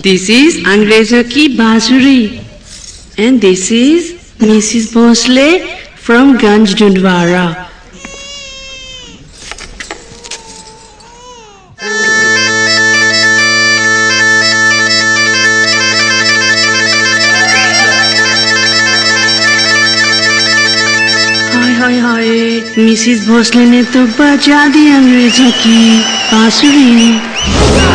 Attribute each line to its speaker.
Speaker 1: This is अंग्रेजों की बांसुरी and this is Mrs Bhosle from Ganj Dundwara. हाय हाय, मिसिस भोसले ने तो बजा दी अंग्रेजों की बांसुरी।